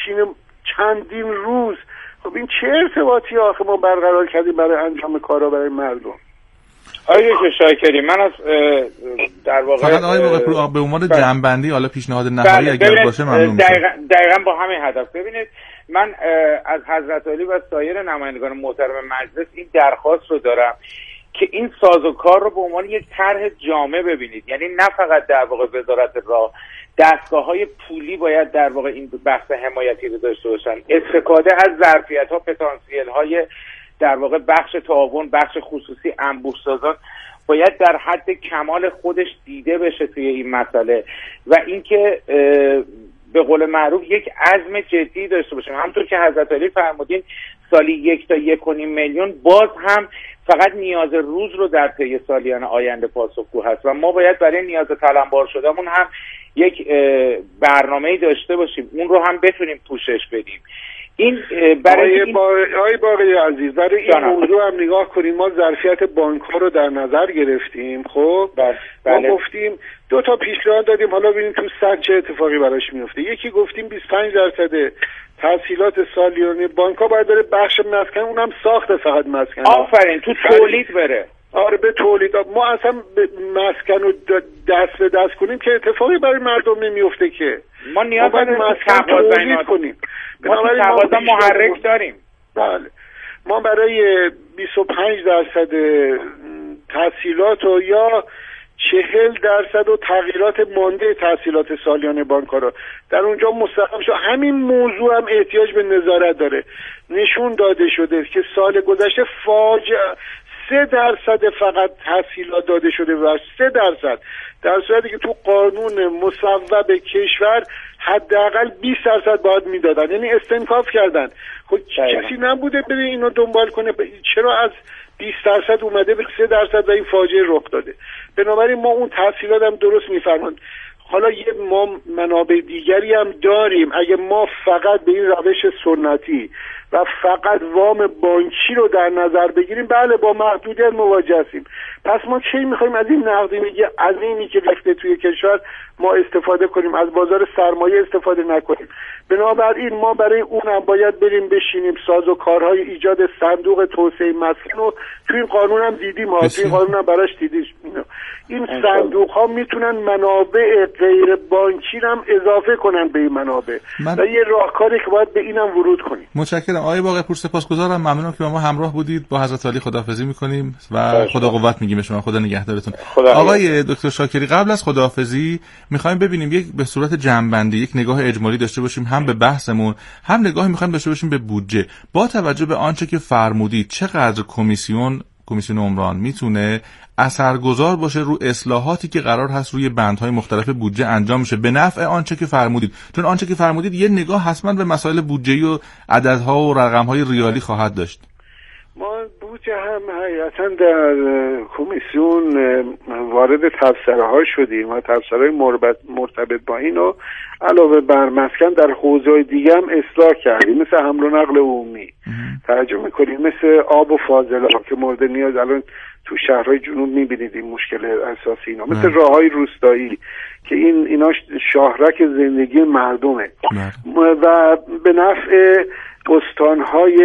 بشینه چندین روز. خب این چه ارتباطی آخه ما برقرار کردیم برای انجام کارا برای مردم؟ آقای شاکری، من از در واقع فقط آقای واقع‌پور به عنوان جنبندی حالا پیشنهاد نهایی اگر باشه ممنون میشم. دقیقاً با همین هدف. ببینید من از حضرت علی و سایر نمایندگان محترم مجلس این درخواست رو دارم که این سازوکار رو به عنوان یک طرح جامع ببینید. یعنی نه فقط در واقع وزارت راه، دستگاه‌های پولی باید در واقع این بحث حمایتی رو داشته باشن، استفاده از ظرفیت‌ها، پتانسیل‌های در واقع بخش تعاون، بخش خصوصی، انبوه‌سازان باید در حد کمال خودش دیده بشه توی این مسئله و اینکه به قول معروف یک عزم جدی داشته باشیم. همونطور که حضرت علی فرمودین سالی 1 تا 1.5 میلیون باز هم فقط نیاز روز رو در طی سالیان آینده پاسخگو هست و ما باید برای نیاز تلمبار شدهمون هم یک برنامه‌ای داشته باشیم، اون رو هم بتونیم پوشش بدیم. این برای آقای باقری عزیز، برای این موضوع هم نگاه کنیم. ما ظرفیت بانک‌ها رو در نظر گرفتیم. خب ما گفتیم 2 تا پیشنهاد دادیم، حالا ببینیم تو صد چه اتفاقی براش میفته. یکی گفتیم 25% تحصیلات سالیانه بانک‌ها باید بره بخش مسکن، اونم ساخت فقط مسکن. آفرین، تو تولید بره. آره به تولید. ما اصلا مسکن رو دست به دست کنیم که اتفاقی برای مردم نمیفته که. ما نیاز داریم مسکن تولید کنیم. بنابراین ما محرک داریم. بله. ما برای 25% تحصیلات و یا 40% و تغییرات مانده تحصیلات سالیانه بانک‌ها رو در اونجا مستحکم شد. همین موضوع هم احتیاج به نظارت داره. نشون داده شده که سال گذشته فاجعه 3% فقط تحصیلات داده شده و 3%، در صورتی که تو قانون مصوب کشور حداقل 20% باید میدادن. یعنی استنکاف کردن. خب کسی نبوده بره اینو دنبال کنه؟ چرا از 20% اومده به 3% و این فاجعه رخ داده؟ بنابراین ما اون تحصیلات هم درست میفرمایند. حالا ما منابع دیگری هم داریم. اگه ما فقط به این روش سنتی و فقط وام بانکی رو در نظر بگیریم، بله با محدودیت مواجه هستیم. پس ما چی میخوایم از این نقدینگی عظیمی که رفته توی کشور ما استفاده کنیم، از بازار سرمایه استفاده نکنیم؟ بنابراین ما برای اونم باید بریم بشینیم سازوکارهای ایجاد صندوق توسعه مسکن رو توی این قانون هم دیدیم ها، توی این قانون هم براش دیدیم. این صندوق ها میتونن منابع غیر بانکی هم اضافه کنن به این منابع و یه راهکاری که باید به اینم ورود کنیم. متشکرم آقای واقع‌پور، سپاسگزارم، ممنونم که با ما همراه بودید. با حضرت علی خداحافظی میکنیم و خدا قوت میگیم به شما. خدا نگهدارتون. آقای دکتر شاکری، قبل از خداحافظی میخوایم ببینیم یک به صورت جمع‌بندی یک نگاه اجمالی داشته باشیم هم به بحثمون، هم نگاهی میخوایم داشته باشیم به بودجه. با توجه به آنچه که فرمودید، چقدر کمیسیون عمران میتونه اثرگذار باشه رو اصلاحاتی که قرار هست روی بندهای مختلف بودجه انجام میشه به نفع آنچه که فرمودید؟ چون آنچه که فرمودید یه نگاه حتما به مسائل بودجه‌ای و عددها و رقم‌های ریالی خواهد داشت. ما بودجه هم حقیقتا در کمیسیون وارد تبصره‌ها شدیم و تبصره‌های مرتبط با اینو علاوه بر مسکن در حوزه‌های دیگه هم اصلاح کردیم، مثل حمل و نقل عمومی توجه می‌کنیم، مثل آب و فاضلاب که مورد نیاز الان تو شهرهای جنوب می‌بینید این مشکل اساسی اینا، مثل راه‌های روستایی که اینا شاهرک زندگی مردمه و به نفع استانهای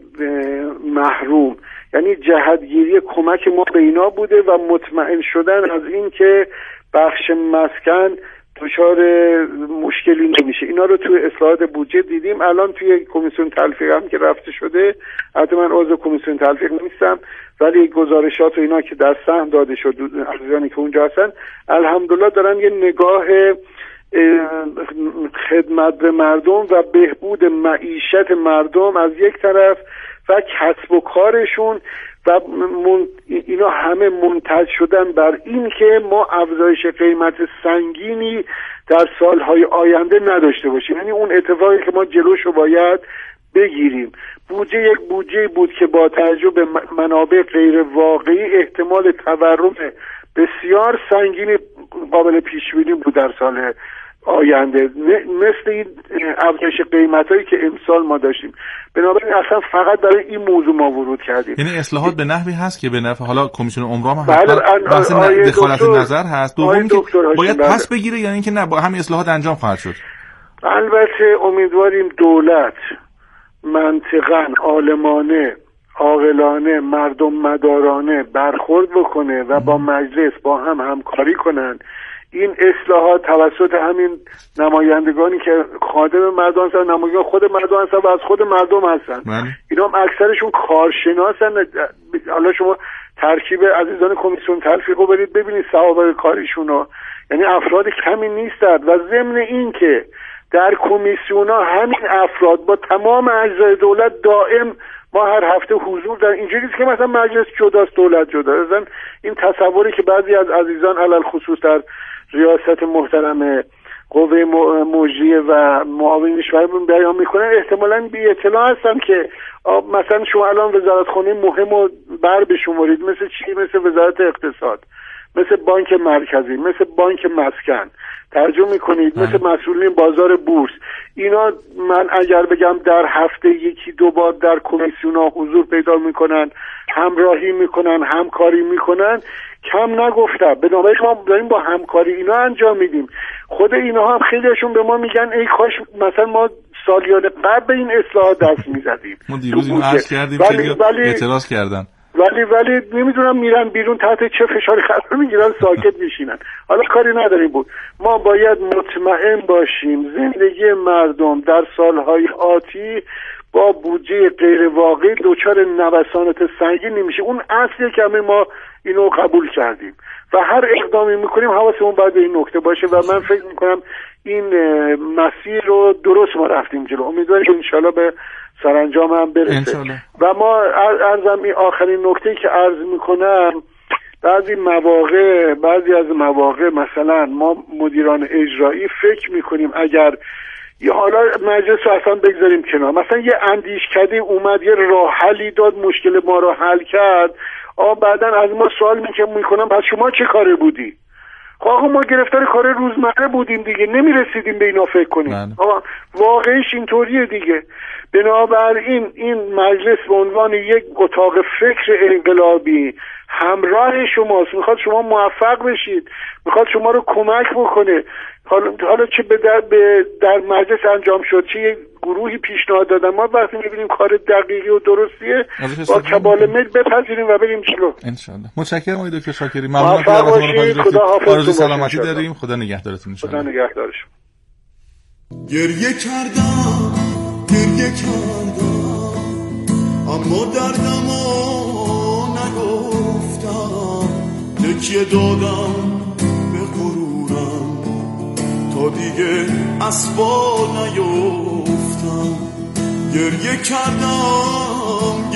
محروم. یعنی جهتگیری کمک ما به اینا بوده و مطمئن شدن از این که بخش مسکن دچار مشکلی نمیشه. اینا رو توی اصلاحات بودجه دیدیم. الان توی کمیسیون تلفیق هم که رفته شده، البته من عضو کمیسیون تلفیق نیستم، ولی گزارشات و اینا که در سهم داده شد عزیزانی که اونجا هستن الحمدلله دارن یه نگاه خدمت به مردم و بهبود معیشت مردم از یک طرف و کسب و کارشون و اینا همه منتج شدن بر این که ما افزایش قیمت سنگینی در سالهای آینده نداشته باشیم. یعنی اون اتفاقی که ما جلوشو باید بگیریم. بودجه یک بودجه بود که با توجه به منابع غیر واقعی احتمال تورم بسیار سنگینی قابل پیش بینی بود در سال آینده، مثل این افزایش قیمتایی که امسال ما داشتیم. بنابراین اصلا فقط برای این موضوع ما ورود کردیم. یعنی اصلاحات به نحوی هست که به نفع حالا کمیسیون عمران هم بحث دخالت نظر هست، دوم که باید پس بگیره، یعنی اینکه نه با همین اصلاحات انجام خواهد شد. البته امیدواریم دولت منطقاً، عالمانه، عاقلانه، مردم مدارانه برخورد بکنه و با مجلس با هم همکاری کنن. این اصلاحات توسط همین نمایندگانی که خادم مردم هستن، نمایندگان خود مردم هستن و از خود مردم هستن، اینا هم اکثرشون کارشناسن. حالا شما ترکیب عزیزان کمیسیون تلفیق رو برید ببینید سوابق کاریشون رو، یعنی افراد کمی نیستند. و ضمن این که در کمیسیون ها همین افراد با تمام اجزای دولت دائم ما هر هفته حضور در اینجوری است که مثلا مجلس جداست دولت جدا. مثلا این تصوری که بعضی از عزیزان علل خصوص در ریاست محترم قوه مجریه و معاونش بیان میکنن احتمالاً بی اطلاع هستن که مثلا شما الان وزارتخانه مهم رو بر بشمارید، مثل چی؟ مثل وزارت اقتصاد، مثل بانک مرکزی، مثل بانک مسکن، ترجمه میکنید مثل مسئولین بازار بورس. اینا من اگر بگم در هفته یکی دو بار در کمیسیون ها حضور پیدا میکنن، همراهی میکنن، همکاری میکنن، کم نگفتم. بنابراین ما داریم با همکاری اینا انجام میدیم. خود اینا هم خیلیشون به ما میگن ای کاش مثلا ما سالیان قبل این اصلاحات دست میزدیم. ما دیروز اینو عرض کردیم که اعتراض کردن، ولی نمیدونم میرن بیرون تحت چه فشاری قرار میگیرن، ساکت میشینن. حالا کاری نداریم بود. ما باید مطمئن باشیم زندگی مردم در سالهای آتی با بودجه غیر واقعی دچار نوسانات سنگین نمیشه. اون اصلیه که همه ما اینو قبول کردیم و هر اقدامی میکنیم حواسمون باید به این نکته باشه و من فکر میکنم این مسیر رو درست ما رفتیم جلو. امیدوارم که انشالله به سرانجام هم برسه. و ما عرضم این آخرین نکته که عرض میکنم، بعضی از مواقع مثلا ما مدیران اجرایی فکر میکنیم اگر حالا مجلس رو اصلا بگذاریم کنار، مثلا یه اندیشکده اومد یه راه حلی داد مشکل ما رو حل کرد، بعدن از ما سوال میکنم پس شما چه کاره بودی؟ خب ما گرفتار کار روزمره بودیم دیگه، نمیرسیدیم به اینا فکر کنیم. واقعیش اینطوریه دیگه. بنابراین این مجلس به عنوان یک اتاق فکر انقلابی همراه شماست، میخواد شما موفق بشید، میخواد شما رو کمک بکنه. حالا چه در مجلس انجام شد، چه یک گروهی پیشنهاد دادن، ما وقتی میبینیم کار دقیقی و درستیه با کمال میل بپذیریم و بریم جلو انشالله. متشکرم آقای دکتر شاکری، ممنونم که آرزوی سلامتی داریم. خدا نگهدارتون. خدا نگهدارش. گریه کردم اما دردمو نگفتم، تکیه دادم به غرورم تا دیگه اسبا نیفتم. گریه کردم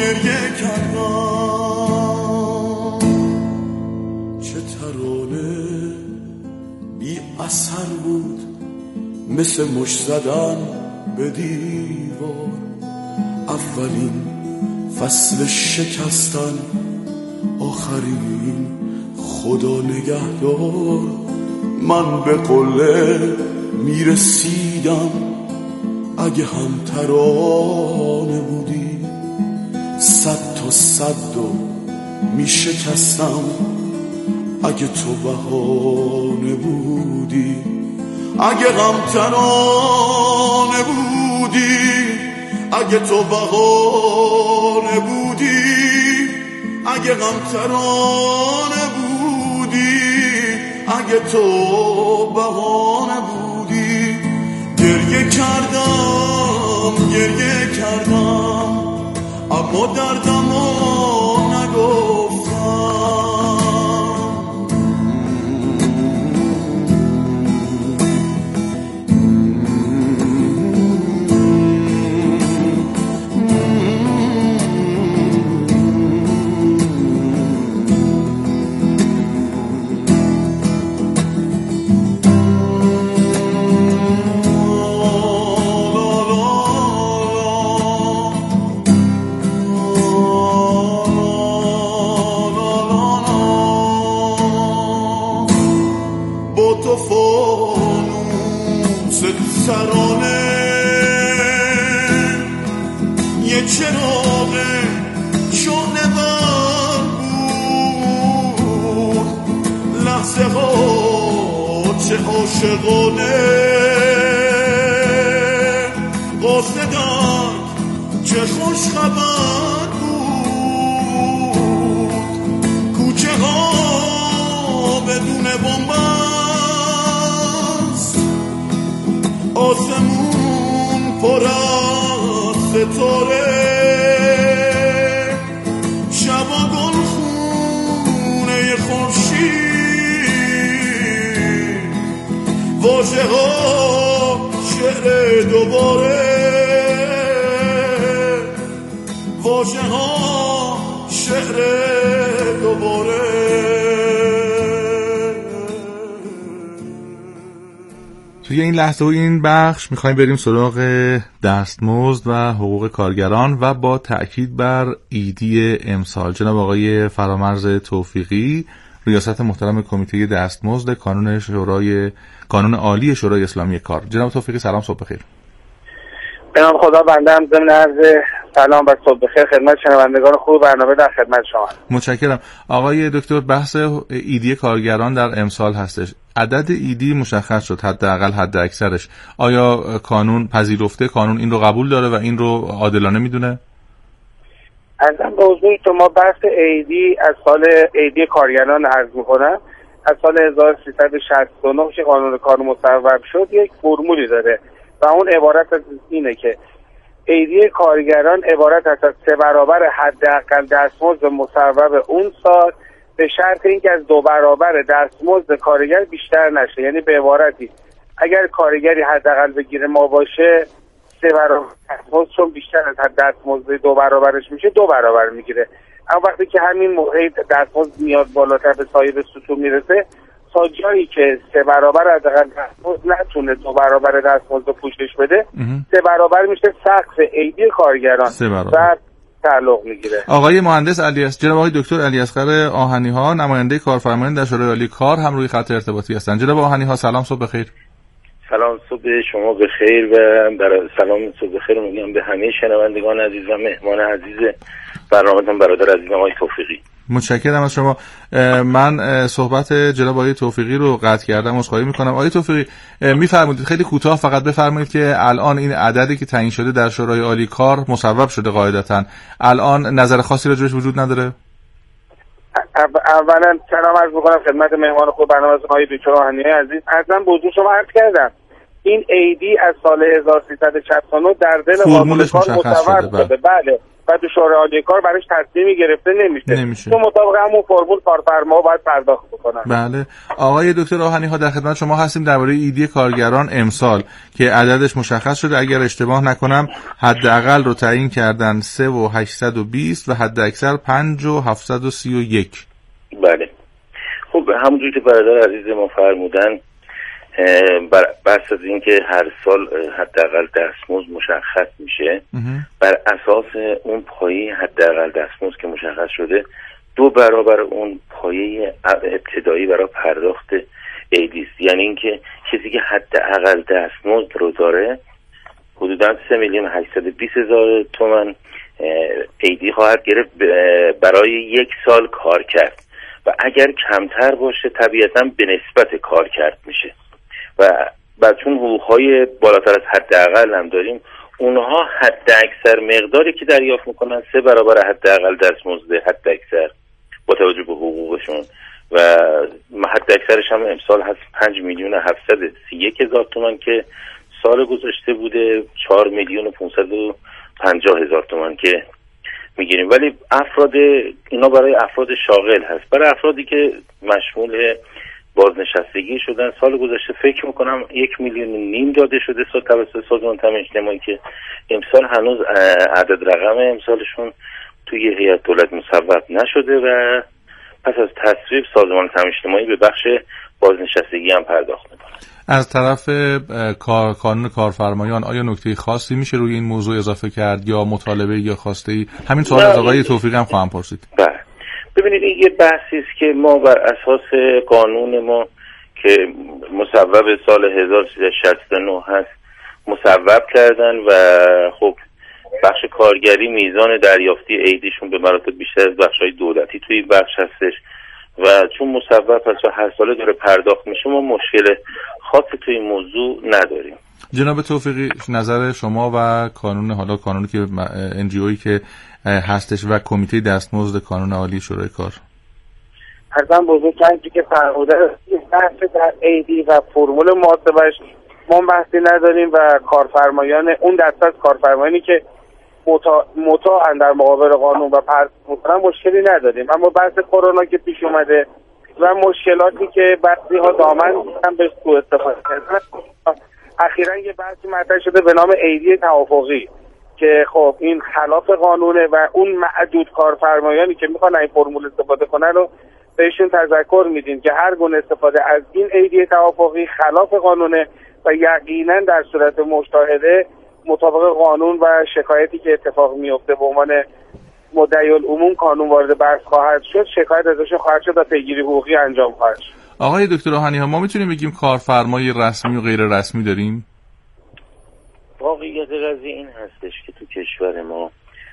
چه ترانه بی اثر بود، مثل مش زدن به دیوار. اولین فصل شکستن، آخرین خدا نگهدار. من به قله میرسیدم اگه هم ترانه بودی، صد تا صد و میشکستم اگه تو بهانه بودی. اگه غم ترانه بودی، اگه تو بهانه بودی، اگه غم ترانه بودی، اگه تو بهانه بودی. گریه کردم اما دردمو نگفتم. ترانه یه چراغ شعله بر بود، لحظه ها چه عاشقانه کودک چه خوش خبر بود، کوچه ها بدون بنبست، آسمون پر از ستاره، شبا گل خونه خورشید، واژه ها شعر دوباره، واژه ها شعر دوباره. توی این لحظه و این بخش میخوایم بریم سراغ دستمزد و حقوق کارگران و با تأکید بر ایدی امسال. جناب آقای فرامرز توفیقی، ریاست محترم کمیته دستمزد کانون عالی شورای اسلامی کار. جناب توفیقی سلام، صبح بخیر. به نام خدا، بنده هم ضمن عرض سلام و صبح بخیر خدمت شنوندگان خوب برنامه در خدمت شما. متشکرم. آقای دکتر، بحث ایدی کارگران در امسال هستش. عدد ایدی مشخص شد، حداقل حد اکثرش. آیا کانون پذیرفته؟ کانون این رو قبول داره و این رو عادلانه میدونه؟ ازم به حضور شما بحث ایدی از سال ایدی کارگران عرض میکنم. از سال 1369 که قانون کار مصوب شد یک فرمولی داره و اون عبارت از اینه که ایدی کارگران عبارت است از 3 برابر حداقل دستمزد مصوب اون سال، به شرط اینکه از 2 برابر دستمزد کارگر بیشتر نشه. یعنی به عبارتی اگر کارگری حداقل بگیره ما باشه 3 برابر دستمزد، چون بیشتر از حد دستمزد 2 برابرش میشه 2 برابر میگیره. اما وقتی که همین موقع دستمزد میاد بالاتر به سایر سطوح میرسه، تا جایی که 3 برابر حداقل دستمزد نتونه 2 برابر دستمزد پوشش بده، 3 برابر میشه سقف ایدی کارگران و تعلق میگیره. آقای مهندس جناب آقای دکتر علیاصغر آهنی‌ها، نماینده کارفرمایان در شورای عالی کار، هم روی خط ارتباطی هستند. جناب آهنی‌ها سلام، صبح بخیر. سلام، صبح شما بخیر و سلام صبح بخیر میگم به همه شنوندگان عزیز و مهمان عزیز برنامه‌تون برادر عزیزم آقای توفیقی. متشکرم از شما. من صحبت جناب آقای توفیقی رو قطع کردم، عذرخواهی میکنم. آقای توفیقی میفرمایید خیلی کوتاه فقط بفرمایید که الان این عددی که تعیین شده در شورای عالی کار مصوب شده قاعدتاً، الان نظر خاصی راجعش وجود نداره؟ اولا سلام عرض میکنم خدمت مهمان خوب برنامه آقای دکتر آهنی عزیز. ازم به حضور شما عرض کردم این ایدی از سال 1369 در دل قانون کار مصوب شده. بله، و تو شورای عالی کار براش تصمیمی گرفته نمیشه. تو مطابق همون فرمول کارفرما باید پرداخت بکنن. بله. آقای دکتر آهنی‌ها در خدمت شما هستیم درباره ایدی کارگران امسال که عددش مشخص شده. اگر اشتباه نکنم حداقل رو تعیین کردن 3,820 و حد اکثر 5,731. بله. خب همونجوری که برادر عزیز ما فرمودن، بس از این که هر سال حداقل دستمزد مشخص میشه، بر اساس اون پایه حداقل دستمزد که مشخص شده 2 برابر اون پایه ابتدایی برای پرداخت ایدی است. یعنی اینکه کسی که حداقل دستمزد رو داره حدوداً 3,820,000 تومان ایدی خواهد گرفت برای 1 سال کار کرد و اگر کمتر باشه طبیعتاً به نسبت کار کرد میشه و چون حقوق‌های بالاتر از حداقل هم داریم، اونها حد اکثر مقداری که دریافت میکنن 3 برابر حداقل دستمزد حد اکثر با توجه به حقوقشون و حد اکثرش هم امسال هست 5,731,000 تومان که سال گذشته بوده 4,550,000 تومان که میگیریم. ولی اینا برای افراد شاغل هست. برای افرادی که مشمول بازنشستگی شدن سال گذشته فکر میکنم 1,5 میلیون داده شده توسط سازمان تامین اجتماعی که امسال هنوز عدد رقم امسالشون توی هیئت دولت مصوب نشده و پس از تصویب سازمان تامین اجتماعی به بخش بازنشستگی هم پرداخت میکنه. از طرف کانون کارفرمایان آیا نکته خاصی میشه روی این موضوع اضافه کرد یا مطالبه یا خواسته؟ همین سوال از آقای توفیقی هم خواهم پرسید. بله. ببینید این یه بحثی است که ما بر اساس قانون ما که مصوب سال 1369 هست مصوب کردن و خب بخش کارگری میزان دریافتی ایدیشون به مراتب بیشتر از بخش‌های دولتی توی این بخش هستش و چون مصوب هست و هر ساله داره پرداخت میشه ما مشکل خاصی توی این موضوع نداریم. جناب توفیقی، نظر شما و قانونی که NGOیی که هستش و کمیته دستمزد کانون عالی شورای کار. ارزم بزرگتری که فرموده بحث در ایدی و فرمول محاسبش ما بحثی نداریم و کارفرمایان اون دسته از کارفرمایانی که مطاعن در مقابل قانون و پرس میکنن مشکلی نداریم، اما بحث کرونا که پیش اومده و مشکلاتی که بعضی ها دامن میزنن به سوء استفاده کردن، اخیراً یه بحثی مطرح شده به نام ایدی توافقی که خب این خلاف قانونه و اون معدود کارفرمایانی که میخوان این فرمول استفاده کنن رو بهشون تذکر میدیم که هر گونه استفاده از این ایدی توافقی خلاف قانونه و یقینا در صورت مشاهده مطابق قانون و شکایتی که اتفاق میفته به عنوان مدعی العموم قانون وارد بحث خواهد شد، شکایت ازشون خواهد شد و پیگیری حقوقی انجام خواهد شد. آقای دکتر روحانی ها، ما میتونیم بگیم کارفرمای رسمی و غیر رسمی داریم؟ واقعیت قضیه این هستش که تو کشور ما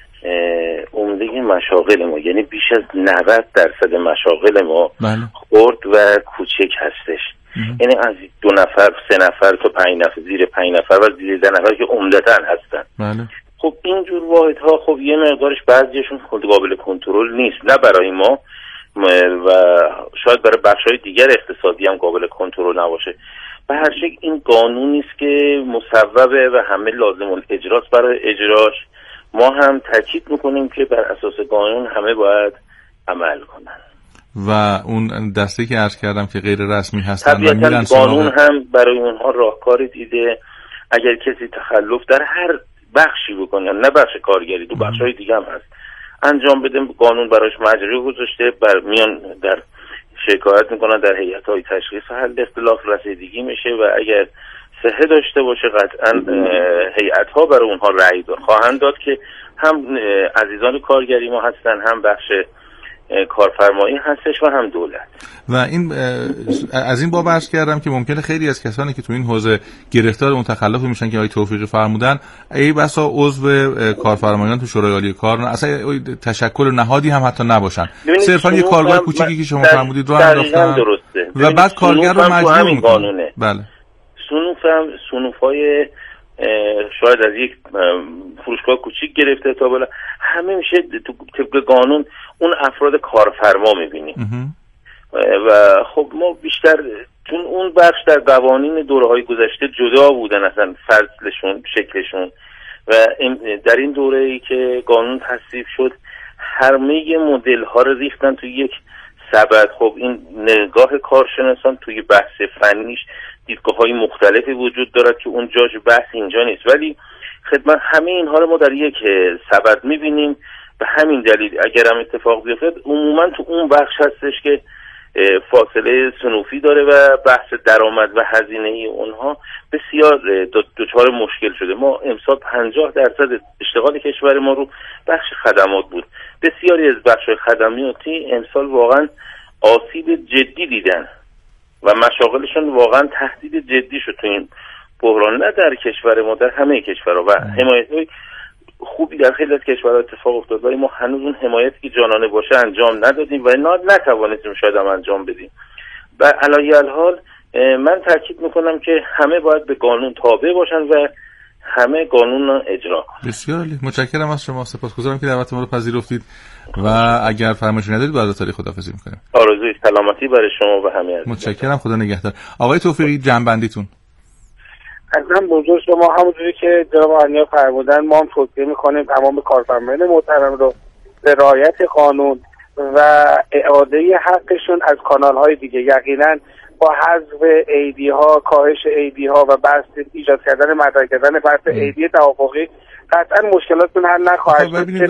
عمده مشاغل ما، یعنی بیش از 90% مشاغل ما خرد و کوچک هستش. یعنی از 2 نفر 3 نفر تا 5 نفر، زیر 5 نفر و زیر 10 نفر که عمدتاً هستن. بله. خب اینجور واحدها خب یه مقدارش بعضیشون خود قابل کنترل نیست، نه برای ما و شاید برای بخش‌های دیگر اقتصادی هم قابل کنترل نباشه. به هر شکل این قانونی است که مصوبه و همه لازم الاجراست برای اجراش. ما هم تاکید میکنیم که بر اساس قانون همه باید عمل کنن و اون دسته که عرض کردم که غیر رسمی هستن و میرن قانون هم برای اونها راهکاری دیده. اگر کسی تخلف در هر بخشی بکنه، نه بخش کارگری، تو بخش‌های دیگه هم هست، انجام بده، قانون براش مجری گذاشته، میان در شکایت میکنن در هیئت‌های تشخیص حل اختلاف رسیدگی میشه و اگر صحه داشته باشه قطعا هیئت‌ها برای اونها رأی خواهند داد که هم عزیزان کارگری ما هستن، هم بخش کارفرمایی هستش و هم دولت. و این از این باب عرض کردم که ممکنه خیلی از کسانی که تو این حوزه گرفتار اون تخلف میشن که آقای توفیقی فرمودن، ای بسا عضو کارفرمایان تو شورای عالی کار اصلا تشکل نهادی هم حتی نباشن، صرفا یه کارگاه کوچیکی که شما فرمودید رو انداختن و بعد کارگر رو مجبور میکنه. بله. صنوف‌های شاید از یک فروشگاه کوچیک گرفته تا بالا همه میشه طبق قانون اون افراد کارفرما میبینیم و خب ما بیشتر چون اون بخش در قوانین دوره‌های گذشته جدا بودن اصلا فصلشون شکلشون و در این دوره‌ای که قانون تصویب شد همه مدل ها رو ریختن توی یک سبد. خب این نگاه کارشناسان توی بحث فنیش دیدگاه‌های مختلفی وجود دارد که اون جاش بحث اینجا نیست، ولی خدمت همه اینها رو ما در یک سبد می‌بینیم. به همین دلیل اگر هم اتفاق بیفته عموما تو اون بخش هستش که فاصله صنوفی داره و بحث درآمد و هزینه اونها بسیار دچار مشکل شده. ما امسال 50% اشتغال کشور ما رو بخش خدمات بود. بسیاری از بخش خدماتی امسال واقعا آسیب جدی دیدن و مشاغلشون واقعا تهدید جدی شد تو این بحران، نه در کشور ما، در همه کشورها. و حمایت‌های خوبی در خیلی از کشورها اتفاق افتاد ولی ما هنوز اون حمایتی که جانانه باشه انجام ندادیم و نتوانستیم شاید هم انجام بدیم. و علی الحال من تاکید میکنم که همه باید به قانون تابع باشن و همه قانون را اجرا کنن. بسیار عالی، متشکرم از شما، سپاسگزارم که دعوت ما رو پذیرفتید و اگر فرمایشی ندارید بعد از تاریخ خداحافظی میکنیم. آرزوی سلامتی برای شما و همه عزیزان. متشکرم، خدا نگهدار. آقای توفیقی جنبندیتون. حتما بزرگ شما همونجوری که جناب آنیا فرمودن ما هم توصیه میکنیم تمام کارفرمایان محترم رو به رعایت قانون و اعاده حقشون از کانال‌های دیگه. یقینا با حذف ایدی ها، کاهش ایدی ها و بحث ایجاد کردن مطرح کردن بحث ایدی توافقی قطعا مشکلاتون حل نخواهد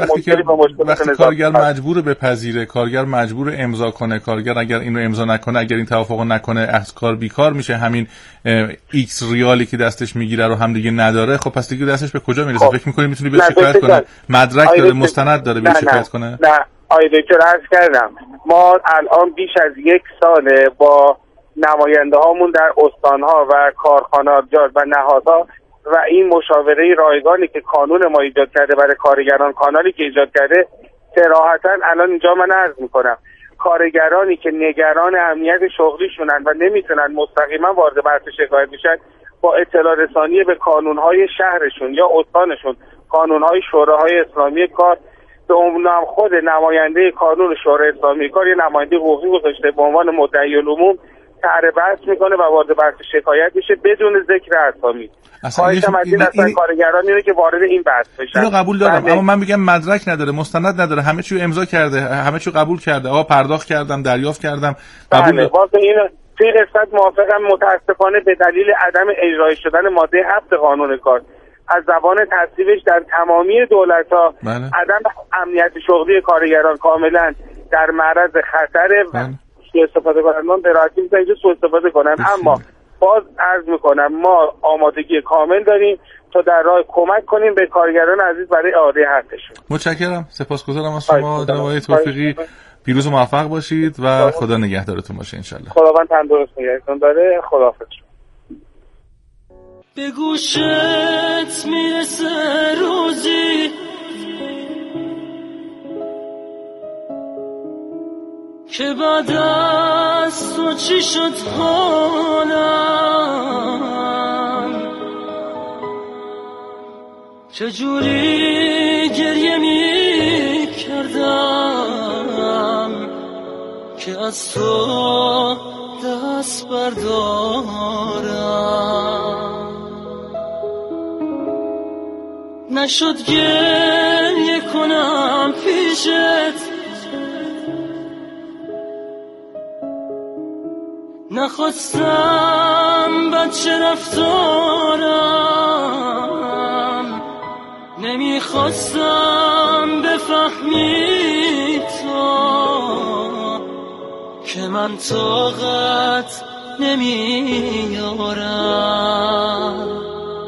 شد. وقتی کارگر مجبور بپذیره، کارگر مجبور امضا کنه، کارگر اگر اینو امضا نکنه، اگر این توافقو نکنه از کار بیکار میشه، همین ایکس ریالی که دستش میگیره رو هم دیگه نداره. خب پس دیگه دستش به کجا میرسه؟ فکر می‌کنی میتونی به شکایت کنه؟ مدرک داره، مستند داره به شکایت کنه؟ نه آقای دکتر عرض کردم ما الان بیش از 1 ساله با نماینده هامون در استانها و کارخانه‌ها و نهادها و این مشاوره رایگانی که قانون ما ایجاد کرده برای کارگران، کانالی که ایجاد کرده، صراحتاً الان اینجا من عرض میکنم کارگرانی که نگران امنیت شغلیشونن و نمیتونن مستقیما وارد بحث شکایت بشن با اطلاع رسانی به کانونهای شهرشون یا استانشون، کانونهای شوراهای اسلامی کار، به عنوان خود نماینده کانون شورای اسلامی کار یه نماینده حقوقی گذاشته به عنوان مدعی العموم، طرح بحث میکنه و وارد بحث شکایت میشه بدون ذکر اسامی. خواهشم از این اصلا کارگران اینه که وارد این بحث بشن. اینو قبول دارم، اما من میگم مدرک نداره، مستند نداره، همه چی امضا کرده، همه چی قبول کرده، آقا پرداخت کردم، دریافت کردم، قبول. واسه این توی قسمت موافقم. متاسفانه به دلیل عدم اجرای شدن ماده 7 قانون کار از زبان تصویبش در تمامی دولت‌ها، عدم امنیت شغلی کارگران کاملا در معرض خطر و سوء استفاده کنندگان به راحتی میتونن اینجا سوء استفاده کنن. اما باز عرض میکنم ما آمادگی کامل داریم تا در راه کمک کنیم به کارگران عزیز برای اعاده حقشون. متشکرم، سپاسگزارم از شما جناب آقای توفیقی. پیروز و موفق باشید و خدا نگهدارتون باشه ان شاءالله. خداوند تندرست نگهتون داره. خداحافظ. به گوشت میرسه روزی که بعد از تو چی شد حالم، چجوری گریه می کردم که از تو دست بردارم. نشد گریه کنم پیشت، نخواستم بچه رفتارم، نمیخواستم بفهمی تو که من طاقت نمیارم.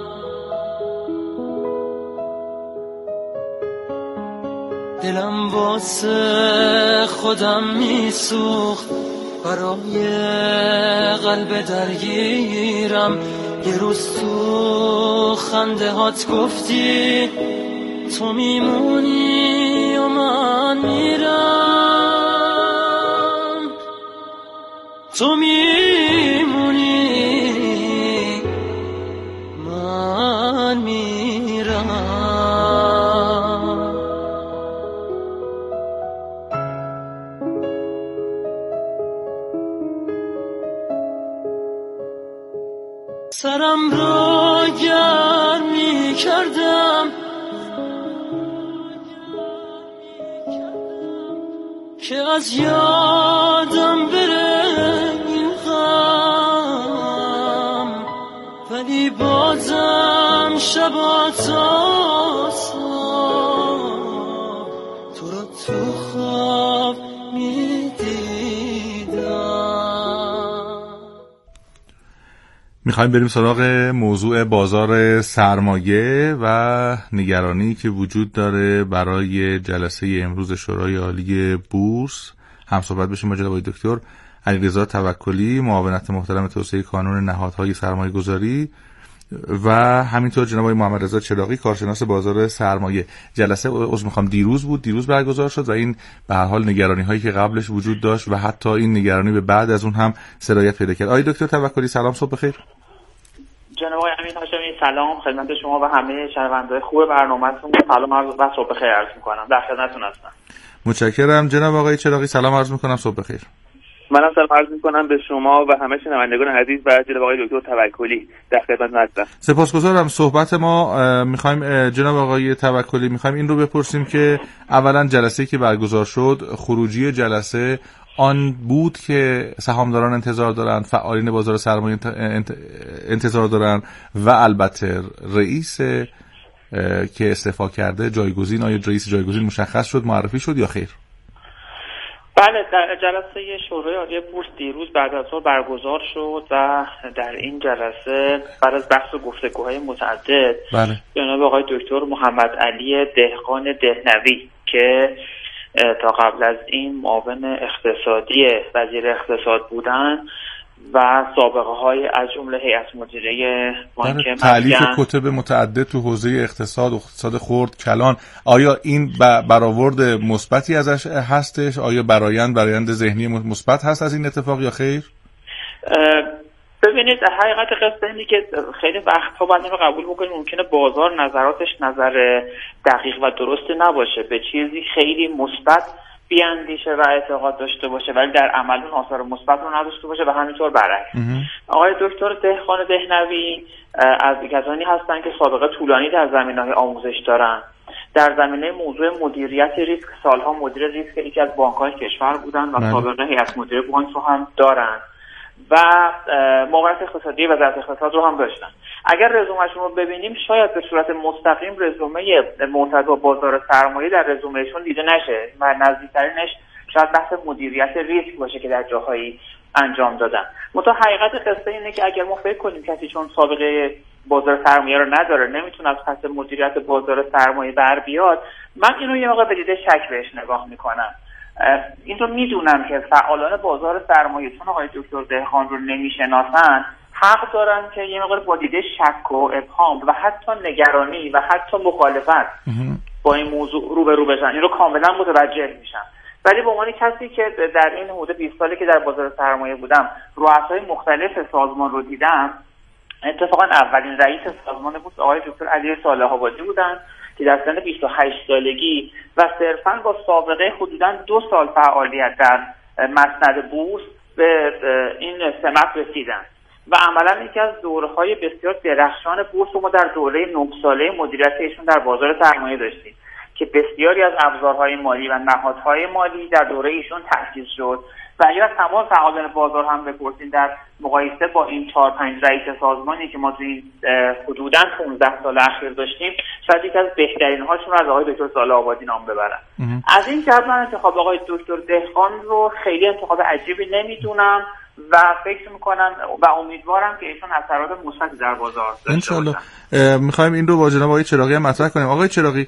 دلم واسه خودم میسوخت، برای قلب درگیرم. یه روز تو خنده هات گفتی تو میمونی و من میرم، تو میمونی من میرم. سرم را گرم می کردم که از یادم بره این غم، ولی بازم شبا تا صبح تو را تو خواب می دیدم. میخوایم بریم سراغ موضوع بازار سرمایه و نگرانی که وجود داره برای جلسه امروز شورای عالی بورس. هم صحبت بشیم با جناب دکتر علیرضا توکلی، معاونت محترم توسعه کانون نهادهای سرمایه گذاری، و همینطور جناب محمد رضا چراغی، کارشناس بازار سرمایه. جلسه دیروز برگزار شد و این به هر حال نگرانی هایی که قبلش وجود داشت و حتی این نگرانی به بعد از اون هم سرایت پیدا کرد. آقای دکتر توکلی سلام، صبح بخیر. جناب آقای امین هاشمی سلام خدمت شما و همه شنونده‌های خوب برنامه‌تون. سلام عرض و صبح بخیر عرض می‌کنم. در خدمتتون هستم. متشکرم. جناب آقای چراغی سلام عرض می‌کنم، صبح بخیر. منم سلام عرض می‌کنم به شما و همه شنوندگان عزیز و جناب آقای دکتر توکلی. در خدمتتون هستم. سپاسگزارم. صحبت ما می‌خوایم جناب آقای توکلی می‌خوایم این رو بپرسیم که اولا جلسه‌ای که برگزار شد، خروجی جلسه آن بود که سهامداران انتظار دارن، فعالین بازار سرمایه انتظار دارن و البته رئیس که استعفا کرده جایگزین، آیا رئیس جایگزین مشخص شد، معرفی شد یا خیر؟ بله، در جلسه شورای عالی بورس دیروز بعد از ظهر برگزار شد و در این جلسه بعد از بحث و گفتگوهای متعدد جناب آقای دکتر محمد علی دهقان دهنوی که تا قبل از این معاون اقتصادی وزیر اقتصاد بودن و سابقه های از جمله هیئت مدیره بانک مرکزی، تألیف کتب متعدد تو حوزه اقتصاد خرد کلان، آیا این برآورد مثبتی ازش هستش؟ آیا برآیند ذهنی مثبت هست از این اتفاق یا خیر؟ ببینید حقیقت قصه اینه که خیلی وقت‌ها باید اینو قبول بکنیم ممکنه بازار نظراتش نظر دقیق و درستی نباشه، به چیزی خیلی مثبت بیاندیشه و اعتقاد داشته باشه ولی در عمل اون آثار مثبت رو نداشته باشه و همینطور برعکس. آقای دکتر دهقان دهنوی از کسانی هستن که سابقه طولانی در زمینه‌های آموزش دارن. در زمینه موضوع مدیریت ریسک سالها مدیر ریسک یکی از بانک‌های کشور بودن و سابقه هیئت مدیره بانک رو هم دارن و مهارت اقتصادی وزارت اقتصاد رو هم داشتن. اگر رزومه‌شون رو ببینیم شاید به صورت مستقیم رزومه مرتبط با بازار سرمایه در رزومهشون دیده نشه و نزدیکترینش شاید بحث مدیریت ریسک باشه که در جاهایی انجام دادن. منتها حقیقت قصه اینه که اگر ما فکر کنیم کسی چون سابقه بازار سرمایه رو نداره نمیتونه از پس مدیریت بازار سرمایه بر بیاد، من اینو یه موقع به دید شک بهش نگاه میکنم. این رو میدونم که فعالان بازار سرمایه چون آقای دکتر دهقان رو نمیشناسن حق دارن که یه مقدار با دیده شک و ابهام و حتی نگرانی و حتی مخالفت با این موضوع روبرو بشن. این رو کاملا متوجه میشم. ولی به عنوان کسی که در این حدود 20 سالی که در بازار سرمایه بودم رؤسای مختلف سازمان رو دیدم، اتفاقا اولین رئیس سازمان بود آقای دکتر علی صالح آبادی بودن که در سن 28 سالگی و صرفاً با سابقه حدوداً 2 سال فعالیت در مسند بورس به این سمت رسیدن و عملاً یکی از دوره‌های بسیار درخشان بورس رو ما در دوره 9 ساله مدیریت ایشون در بازار سرمایه داشتیم که بسیاری از ابزارهای مالی و نهادهای مالی در دوره ایشون تأسیس شد و اگر تمام فعالان بازار هم بپرسین در مقایسه با این 4-5 رئیس سازمانی که ما توی این حدوداً 15 سال اخیر داشتیم شاید یکی از بهترین هاشون از آقای دکتر صالح آبادی نام ببرن. از این جهت من انتخاب آقای دکتر دهقان رو خیلی انتخاب عجیبی نمیدونم و فکر میکنم و امیدوارم که ایشون اثرات مثبتی در بازار داشته باشه. انشالله. میخوایم این رو با جناب آقای چراغی هم مطرح کنیم. آقای چراغی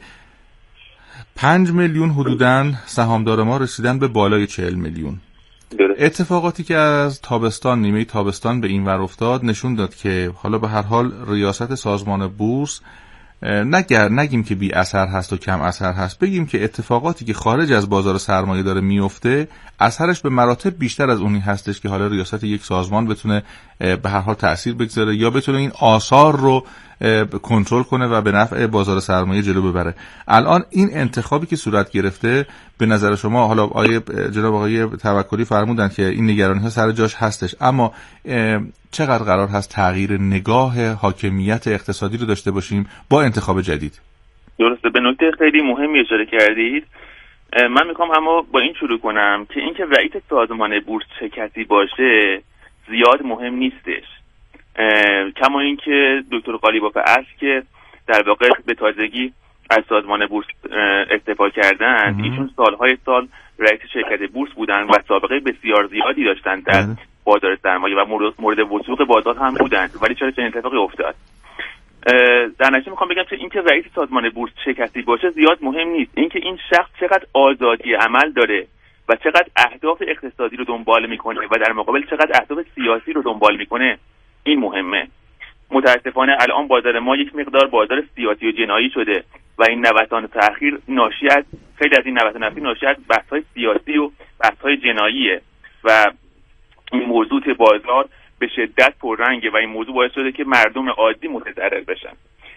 5 میلیون حدوداً سهامدار ما رسیدن به بالای 40 میلیون. اتفاقاتی که از تابستان نیمه تابستان به این ور افتاد نشون داد که حالا به هر حال ریاست سازمان بورس نگیم که بی اثر هست و کم اثر هست، بگیم که اتفاقاتی که خارج از بازار سرمایه داره میفته اثرش به مراتب بیشتر از اونی هستش که حالا ریاست یک سازمان بتونه به هر حال تأثیر بگذاره یا بتونه این آثار رو کنترل کنه و به نفع بازار سرمایه جلو ببره. الان این انتخابی که صورت گرفته به نظر شما، حالا جناب آقای توکلی فرمودن که این نگرانی‌ها سر جاش هستش، اما چقدر قرار هست تغییر نگاه حاکمیت اقتصادی رو داشته باشیم با انتخاب جدید؟ درسته، به نکته خیلی مهمی اشاره کردید. من میخوام اما با این شروع کنم که اینکه رئیس سازمان بورس چه کسی باشه زیاد مهم نیستش، کما اینکه دکتر قالیباف اصل که در واقع به تازگی از سازمان بورس استعفا کردن، ایشون سالهای سال رئیس شرکت بورس بودن و سابقه بسیار زیادی داشتن در بازار سرمایه و مورد وثوق بازار هم بودن، ولی چرا چنین اتفاقی افتاد؟ در نتیجه میخوام بگم که اینکه رئیس سازمان بورس چه کسی باشه زیاد مهم نیست، اینکه این شخص چقدر آزادی عمل داره و چقدر اهداف اقتصادی رو دنبال میکنه و در مقابل چقدر اهداف سیاسی رو دنبال میکنه، این مهمه. متاسفانه الان بازار ما یک مقدار بازار سیاسی و جنایی شده و این نوسان تأخیر ناشی از خیلی از این نوسان ناشی از بحث‌های سیاسی و بحث‌های جناییه و این موضوع بازار به شدت پررنگه و این موضوع باعث شده که مردم عادی متضرر بشن.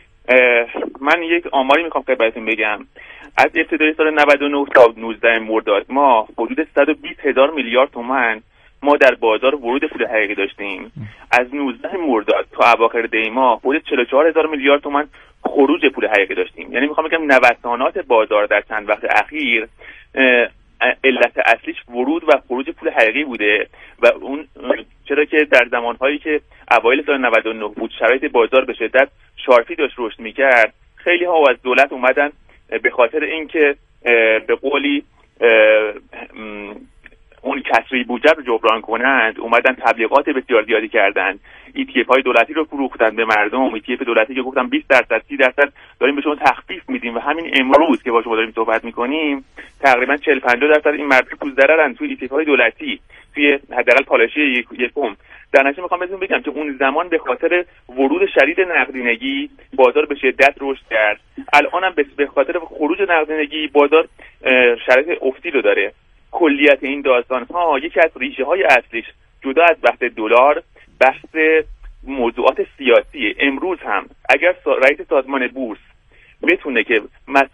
من یک آماری میخوام خدمتتون بگم. از ابتدای سال 99 تا 19 مرداد ما حدود 120,000 میلیارد تومان ما در بازار ورود پول حقیقی داشتیم. از 19 مرداد تا اواخر دی ماه حدود 44,000 میلیارد تومان خروج پول حقیقی داشتیم. یعنی میخوام بگم نوسانات بازار در چند وقت اخیر علت اصلیش ورود و خروج پول حقیقی بوده و اون چرا که در زمانهایی که اوایل سال 99 بود شرایط بازار به شدت شارپی داشت رشد میکرد، خیلی ها از دولت اومدن به خاطر اینکه به قولی اون کسری بودجه رو جبران کنند اومدن تبلیغات بسیار زیادی کردن، ETF های دولتی رو فروختن به مردم، ETF دولتی که گفتن 20% 30% داریم به شما تخفیف میدیم و همین امروز که با شما داریم صحبت میکنیم تقریبا 40-50% این مردم تو ضررن توی ETF های دولتی، توی حداقل پالایشی یکم. در نتیجه میخوام بهتون بگم که اون زمان به خاطر ورود شدید نقدینگی بازار به شدت رشد کرد، الانم به خاطر خروج نقدینگی بازار شرایط افتی رو داره. کلیت این داستان ها یکی از ریشه های اصلیش جدا از بحث دلار بحث موضوعات سیاسیه. امروز هم اگر رئیس سازمان بورس بتونه که